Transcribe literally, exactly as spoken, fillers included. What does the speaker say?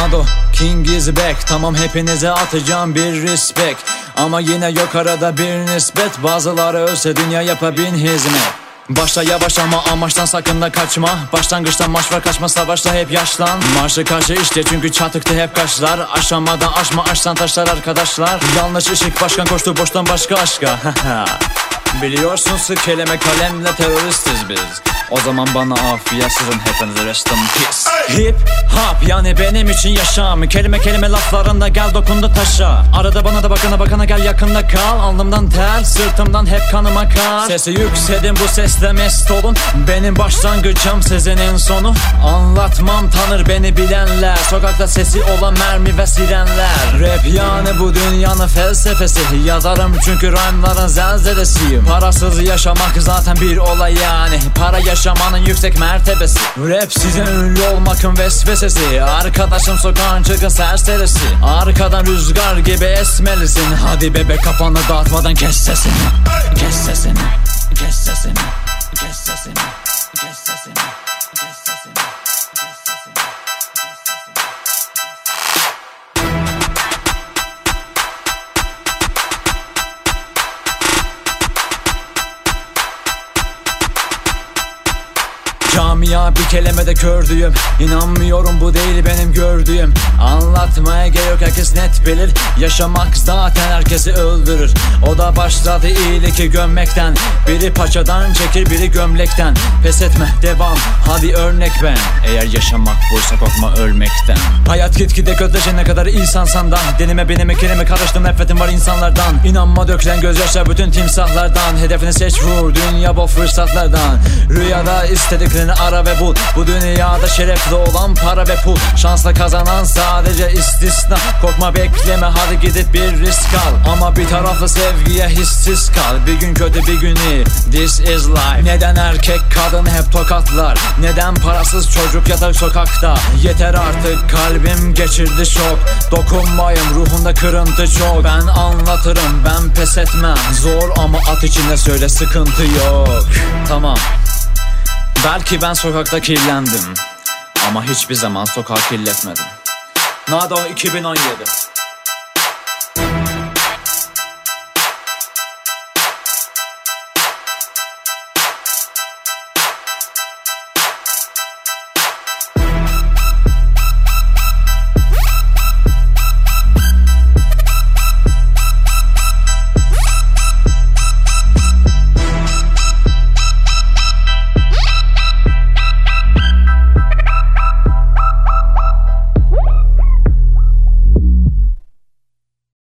Nado, King is back. Tamam, hepinize atacağım bir respect, ama yine yok arada bir nispet. Bazıları ölse dünya yapabin hizmet. Başla yavaş ama amaçtan sakın da kaçma. Başlangıçta maç var, kaçma savaşta hep yaşlan. Marşı karşı işte çünkü çatıkta hep kaçlar. Aşamadan aşma, aşsan taşlar arkadaşlar. Yanlış ışık, başkan koştu boştan başka aşka. Biliyorsunuz kelime kalemle teröristiz biz. O zaman bana afiyet, sizin hepinize rest in peace. Hip hop yani benim için yaşam. Kelime kelime laflarında gel dokundu taşa. Arada bana da bakana bakana gel yakında kal. Alnımdan ter, sırtımdan hep kanım akar. Sesi yükselin, bu sesle mest olun. Benim başlangıcım sizin sonu. Anlatmam, tanır beni bilenler. Sokakta sesi olan mermi ve sirenler. Rap yani bu dünyanın felsefesi. Yazarım çünkü rhyme'ların zelzelesiyim. Parasız yaşamak zaten bir olay yani. Para yaşamanın yüksek mertebesi. Rap size ünlü olmakın vesvesesi. Arkadaşım sokağın çıkın serserisi. Arkadan rüzgar gibi esmelisin. Hadi bebek, kafanı dağıtmadan kes sesini. Kes sesini. Kes sesini. Kes sesini. Kes sesini. Kes sesini. Camia bir kelimede kördüğüm. İnanmıyorum, bu değil benim gördüğüm. Anlatmaya gerek yok, herkes net bilir. Yaşamak zaten herkesi öldürür. O da başladı iyiliği gömmekten. Biri paçadan çekir, biri gömlekten. Pes etme, devam, hadi örnek ben. Eğer yaşamak buysa korkma ölmekten. Hayat gitgide kötüleşe, ne kadar insansandan. Denime benime kelime karıştım, nefretim var insanlardan. İnanma dökülen gözyaşlar bütün timsahlardan. Hedefini seç, vur, dünya bu fırsatlardan. Rüyada istediklerini ara ve bul. Bu dünyada şerefli olan para ve pul. Şansla kazanan sadece istisna. Korkma, bekleme, hadi gidip bir risk al. Ama bir tarafı sevgiye hissiz kal. Bir gün kötü, bir gün iyi, this is life. Neden erkek kadın hep tokatlar? Neden parasız çocuk yatar sokakta? Yeter artık, kalbim geçirdi şok. Dokunmayın, ruhunda kırıntı çok. Ben anlatırım, ben pes etmem. Zor ama at içinde söyle, sıkıntı yok. Tamam, belki ben sokakta kirlendim, ama hiçbir zaman sokağı kirletmedim. Nado iki bin on yedi